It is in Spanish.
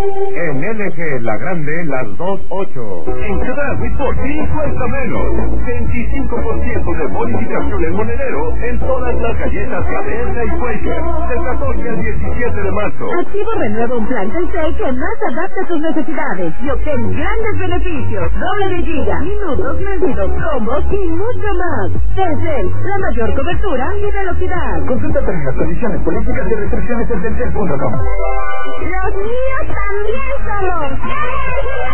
En LG La Grande, las 2.8. En Crafty por ti cuesta menos. 25% de bonificación en monedero en todas las galletas Cadena y Quaker. Del 14 al 17 de marzo. Activo renueva un plan Telcel que más adapta a tus necesidades y obtén grandes beneficios. Doble de giga, minutos, medidos, combos y mucho más. Telcel, la mayor cobertura y velocidad. Consulta términos, condiciones, políticas y restricciones en telcel.com. Los míos también somos.